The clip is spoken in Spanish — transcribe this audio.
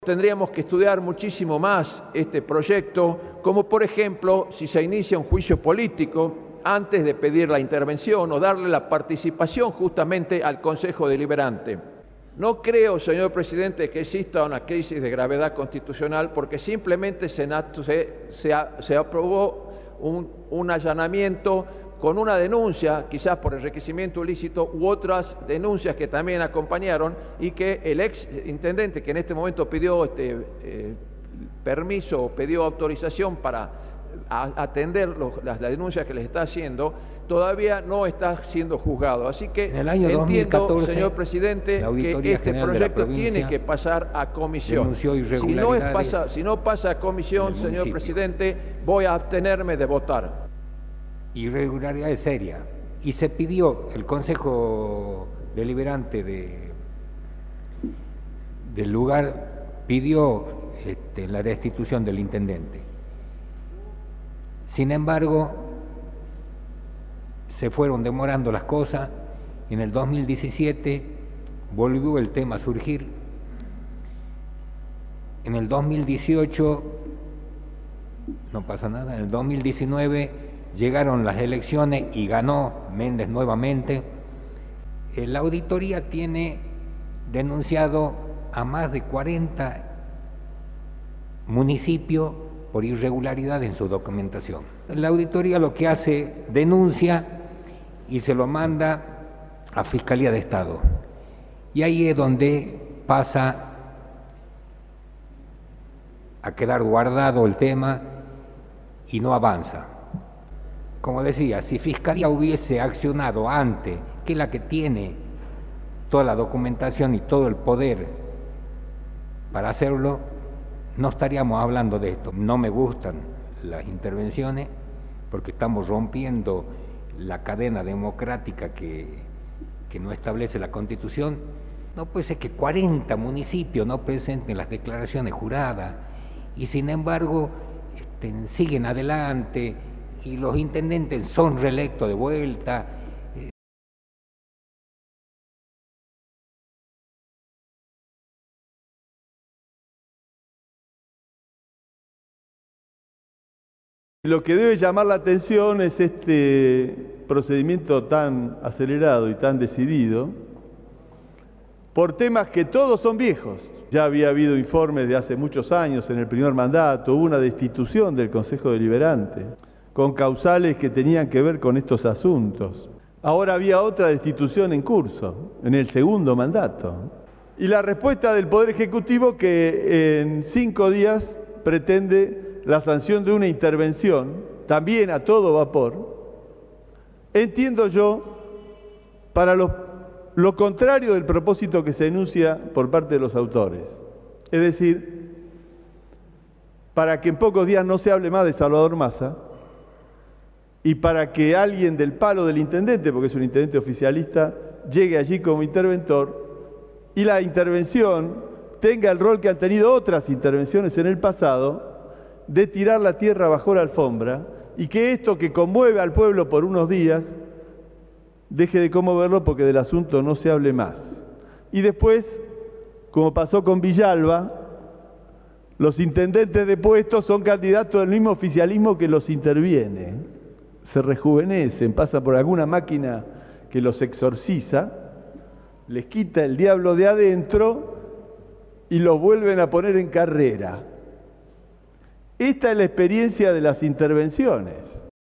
Tendríamos que estudiar muchísimo más este proyecto, como por ejemplo, si se inicia un juicio político antes de pedir la intervención o darle la participación justamente al Consejo Deliberante. No creo, señor presidente, que exista una crisis de gravedad constitucional porque simplemente se aprobó un allanamiento con una denuncia, quizás por enriquecimiento ilícito, u otras denuncias que también acompañaron, y que el ex intendente, que en este momento pidió permiso o pidió autorización para atender las denuncias que les está haciendo, todavía no está siendo juzgado. Así que en el año entiendo, 2014, señor presidente, que este proyecto tiene que pasar a comisión. Si no pasa a comisión, señor presidente, voy a abstenerme de votar. Irregularidad seria. Y se pidió, el Consejo Deliberante del lugar pidió la destitución del intendente. Sin embargo, se fueron demorando las cosas. En el 2017 volvió el tema a surgir. En el 2018 no pasa nada. En el 2019 llegaron las elecciones y ganó Méndez nuevamente. La auditoría tiene denunciado a más de 40 municipios por irregularidad en su documentación. La auditoría lo que hace, denuncia y se lo manda a Fiscalía de Estado. Y ahí es donde pasa a quedar guardado el tema y no avanza. Como decía, si Fiscalía hubiese accionado antes, que es la que tiene toda la documentación y todo el poder para hacerlo, no estaríamos hablando de esto. No me gustan las intervenciones porque estamos rompiendo la cadena democrática que no establece la Constitución. No puede ser que 40 municipios no presenten las declaraciones juradas y sin embargo siguen adelante y los intendentes son reelectos de vuelta. Lo que debe llamar la atención es este procedimiento tan acelerado y tan decidido por temas que todos son viejos. Ya había habido informes de hace muchos años en el primer mandato, hubo una destitución del Consejo Deliberante con causales que tenían que ver con estos asuntos. Ahora había otra destitución en curso, en el segundo mandato. Y la respuesta del Poder Ejecutivo que en 5 días pretende la sanción de una intervención, también a todo vapor, entiendo yo, para lo contrario del propósito que se enuncia por parte de los autores. Es decir, para que en pocos días no se hable más de Salvador Massa, y para que alguien del palo del intendente, porque es un intendente oficialista, llegue allí como interventor y la intervención tenga el rol que han tenido otras intervenciones en el pasado, de tirar la tierra bajo la alfombra y que esto que conmueve al pueblo por unos días deje de conmoverlo porque del asunto no se hable más. Y después, como pasó con Villalba, los intendentes depuestos son candidatos del mismo oficialismo que los interviene. Se rejuvenecen, pasa por alguna máquina que los exorciza, les quita el diablo de adentro y los vuelven a poner en carrera. Esta es la experiencia de las intervenciones.